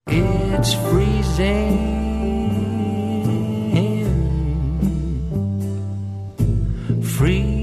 It's freezing. Freezing.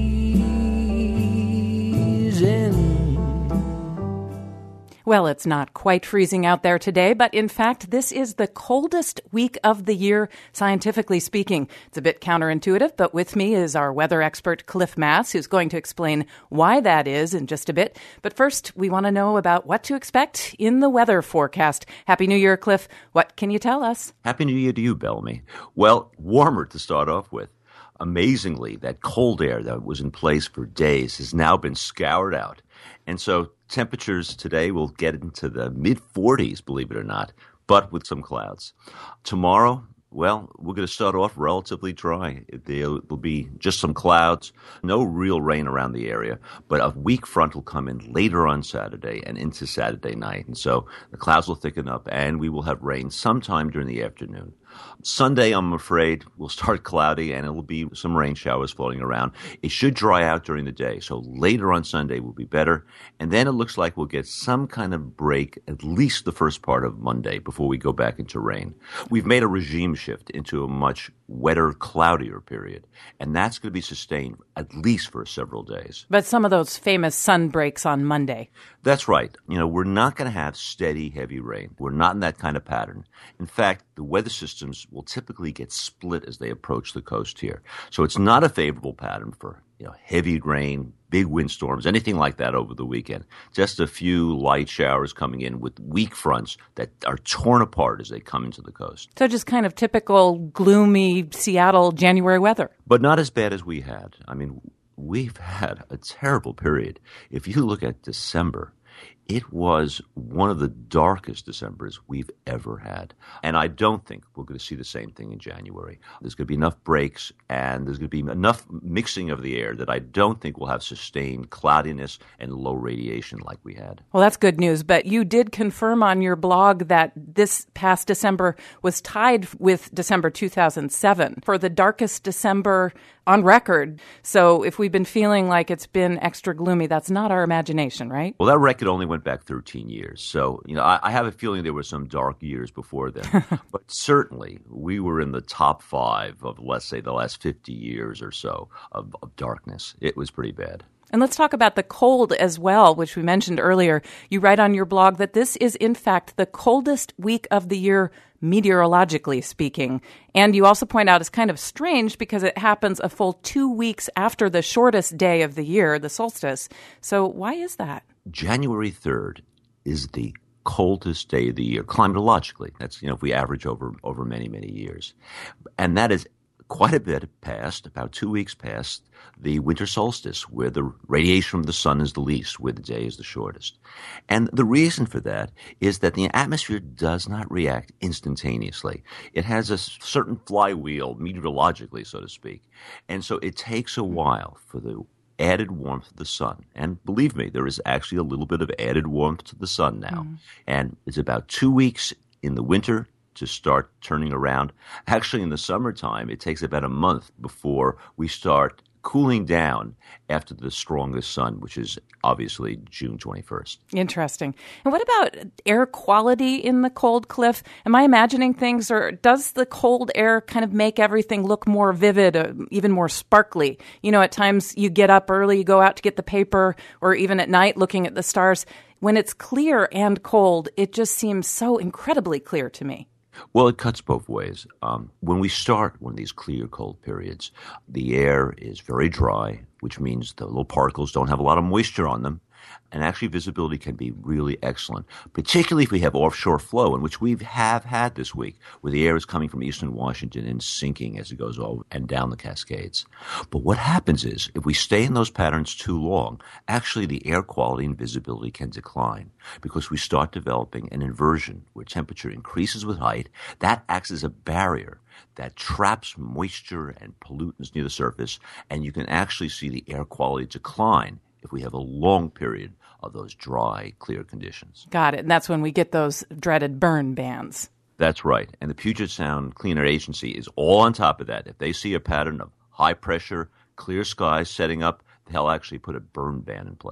Well, it's not quite freezing out there today, but in fact, this is the coldest week of the year, scientifically speaking. It's a bit counterintuitive, but with me is our weather expert, Cliff Mass, who's going to explain why that is in just a bit. But first, we want to know about what to expect in the weather forecast. Happy New Year, Cliff. What can you tell us? Happy New Year to you, Bellamy. Well, warmer to start off with. Amazingly, that cold air that was in place for days has now been scoured out. And so temperatures today will get into the mid-40s, believe it or not, but with some clouds. Tomorrow, well, we're going to start off relatively dry. There will be just some clouds, no real rain around the area, but a weak front will come in later on Saturday and into Saturday night. And so the clouds will thicken up and we will have rain sometime during the afternoon. Sunday, I'm afraid, will start cloudy and it will be some rain showers floating around. It should dry out during the day, so later on Sunday will be better. And then it looks like we'll get some kind of break at least the first part of Monday before we go back into rain. We've made a regime shift into a much wetter, cloudier period, and that's going to be sustained at least for several days. But some of those famous sun breaks on Monday. That's right. We're not going to have steady, heavy rain. We're not in that kind of pattern. In fact, the weather systems will typically get split as they approach the coast here. So it's not a favorable pattern for heavy rain, big windstorms, anything like that over the weekend. Just a few light showers coming in with weak fronts that are torn apart as they come into the coast. So just kind of typical gloomy Seattle January weather. But not as bad as we had. We've had a terrible period. If you look at December, it was one of the darkest Decembers we've ever had. And I don't think we're going to see the same thing in January. There's going to be enough breaks and there's going to be enough mixing of the air that I don't think we'll have sustained cloudiness and low radiation like we had. Well, that's good news. But you did confirm on your blog that this past December was tied with December 2007 for the darkest December on record. So if we've been feeling like it's been extra gloomy, that's not our imagination, right? Well, that record only went back 13 years. So, I have a feeling there were some dark years before then. But certainly, we were in the top 5 of, let's say, the last 50 years or so of darkness. It was pretty bad. And let's talk about the cold as well, which we mentioned earlier. You write on your blog that this is, in fact, the coldest week of the year, meteorologically speaking. And you also point out it's kind of strange because it happens a full 2 weeks after the shortest day of the year, the solstice. So why is that? January 3rd is the coldest day of the year, climatologically. That's, if we average over many, many years. And that is quite a bit past, about 2 weeks past the winter solstice, where the radiation from the sun is the least, where the day is the shortest. And the reason for that is that the atmosphere does not react instantaneously. It has a certain flywheel, meteorologically, so to speak. And so it takes a while for the added warmth of the sun. And believe me, there is actually a little bit of added warmth to the sun now. And it's about 2 weeks in the winter to start turning around. Actually, in the summertime, it takes about a month before we start cooling down after the strongest sun, which is obviously June 21st. Interesting. And what about air quality in the cold, Cliff? Am I imagining things, or does the cold air kind of make everything look more vivid, even more sparkly? At times you get up early, you go out to get the paper, or even at night looking at the stars. When it's clear and cold, it just seems so incredibly clear to me. Well, it cuts both ways. When we start one of these clear, cold periods, the air is very dry, which means the little particles don't have a lot of moisture on them. And actually, visibility can be really excellent, particularly if we have offshore flow, in which we have had this week, where the air is coming from eastern Washington and sinking as it goes over and down the Cascades. But what happens is, if we stay in those patterns too long, actually the air quality and visibility can decline because we start developing an inversion where temperature increases with height. That acts as a barrier that traps moisture and pollutants near the surface, and you can actually see the air quality decline if we have a long period of those dry, clear conditions. Got it. And that's when we get those dreaded burn bans. That's right. And the Puget Sound Clean Air Agency is all on top of that. If they see a pattern of high pressure, clear skies setting up, they'll actually put a burn ban in place.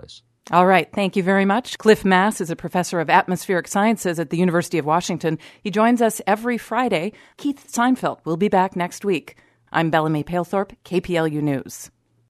All right. Thank you very much. Cliff Mass is a professor of atmospheric sciences at the University of Washington. He joins us every Friday. Keith Seinfeld will be back next week. I'm Bellamy Palethorpe, KPLU News.